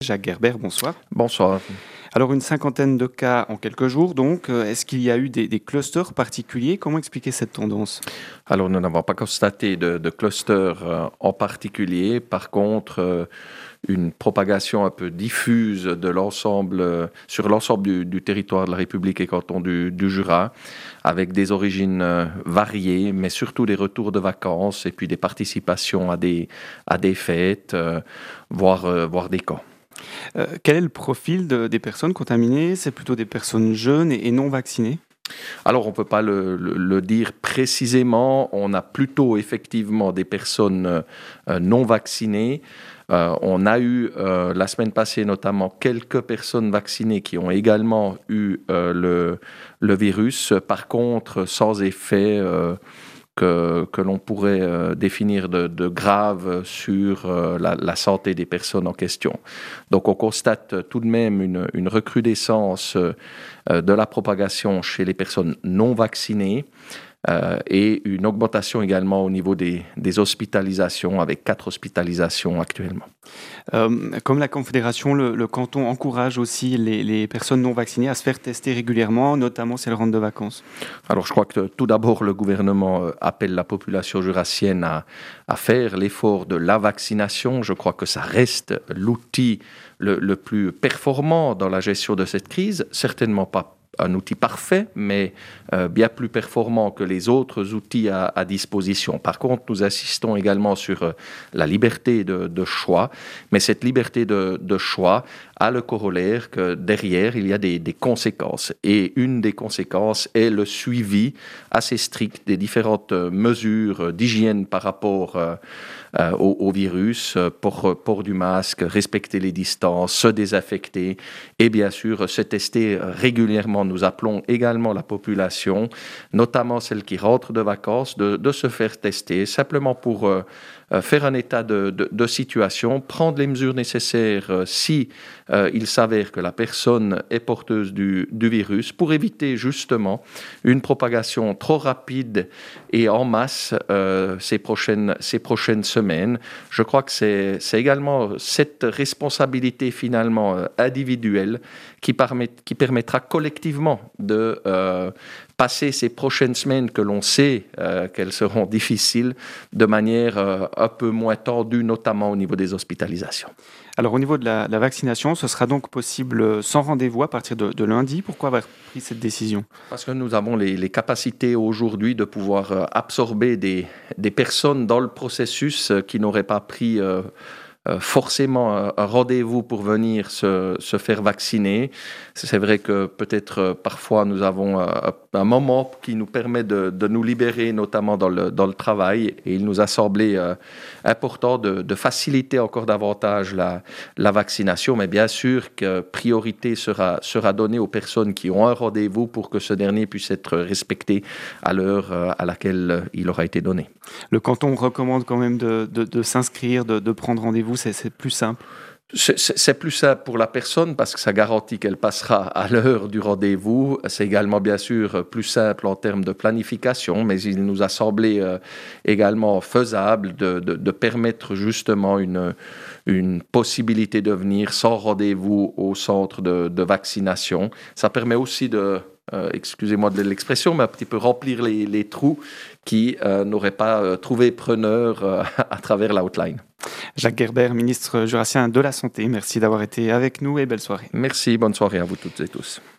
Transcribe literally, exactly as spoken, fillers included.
Jacques Gerber, bonsoir. Bonsoir. Alors une cinquantaine de cas en quelques jours, donc euh, est-ce qu'il y a eu des, des clusters particuliers? Comment expliquer cette tendance? Alors, nous n'avons pas constaté de, de cluster euh, en particulier. Par contre, euh, une propagation un peu diffuse de l'ensemble, euh, sur l'ensemble du, du territoire de la République et canton du, du Jura, avec des origines euh, variées, mais surtout des retours de vacances et puis des participations à des, à des fêtes, euh, voire, euh, voire des camps. Euh, quel est le profil de- des personnes contaminées? C'est plutôt des personnes jeunes et, et non vaccinées? Alors, on ne peut pas le, le- le dire précisément. On a plutôt effectivement des personnes euh, euh, non vaccinées. Euh, on a eu euh, la semaine passée notamment quelques personnes vaccinées qui ont également eu euh, le, le virus. Par contre, sans effet euh, que, que l'on pourrait euh, définir de, de grave sur euh, la, la santé des personnes en question. Donc, on constate tout de même une, une recrudescence euh, de la propagation chez les personnes non vaccinées euh, et une augmentation également au niveau des, des hospitalisations, avec quatre hospitalisations actuellement. Euh, comme la Confédération, le, le canton encourage aussi les, les personnes non vaccinées à se faire tester régulièrement, notamment si elles rentrent de vacances. Alors, je crois que tout d'abord, le gouvernement euh, appelle la population jurassienne à, à faire l'effort de la vaccination. Je crois que ça reste l'outil le, le plus performant dans la gestion de cette crise. Certainement pas un outil parfait, mais euh, bien plus performant que les autres outils à, à disposition. Par contre, nous insistons également sur euh, la liberté de, de choix, mais cette liberté de, de choix a le corollaire que derrière, il y a des, des conséquences. Et une des conséquences est le suivi assez strict des différentes mesures d'hygiène par rapport euh, euh, au, au virus, port, port du masque, respecter les distances, se désinfecter et bien sûr se tester régulièrement. Nous appelons également la population, notamment celles qui rentrent de vacances, de, de se faire tester, simplement pour euh, faire un état de, de, de situation, prendre les mesures nécessaires euh, si euh, il s'avère que la personne est porteuse du, du virus, pour éviter justement une propagation trop rapide et en masse euh, ces, prochaines, ces prochaines semaines. Je crois que c'est, c'est également cette responsabilité finalement euh, individuelle qui, permet, qui permettra collectivement de euh, passer ces prochaines semaines que l'on sait euh, qu'elles seront difficiles de manière euh, un peu moins tendue, notamment au niveau des hospitalisations. Alors au niveau de la, la vaccination, ce sera donc possible sans rendez-vous à partir de, de lundi. Pourquoi avoir pris cette décision? Parce que nous avons les, les capacités aujourd'hui de pouvoir euh, absorber des, des personnes dans le processus euh, qui n'auraient pas pris euh, euh, forcément un, un rendez-vous pour venir se, se faire vacciner. C'est vrai que peut-être euh, parfois nous avons euh, un moment qui nous permet de, de nous libérer, notamment dans le, dans le travail, et il nous a semblé euh, important de, de faciliter encore davantage la, la vaccination, mais bien sûr que priorité sera, sera donnée aux personnes qui ont un rendez-vous pour que ce dernier puisse être respecté à l'heure euh, à laquelle il aura été donné. Le canton recommande quand même de, de, de s'inscrire, de, de prendre rendez-vous, c'est, c'est plus simple. C'est, c'est c'est plus simple pour la personne parce que ça garantit qu'elle passera à l'heure du rendez-vous. C'est également bien sûr plus simple en termes de planification, mais il nous a semblé euh, également faisable de, de, de permettre justement une, une possibilité de venir sans rendez-vous au centre de, de vaccination. Ça permet aussi de, euh, excusez-moi de l'expression, mais un petit peu remplir les, les trous qui euh, n'auraient pas euh, trouvé preneur euh, à travers la hotline. Jacques Gerber, ministre jurassien de la Santé, merci d'avoir été avec nous et belle soirée. Merci, bonne soirée à vous toutes et tous.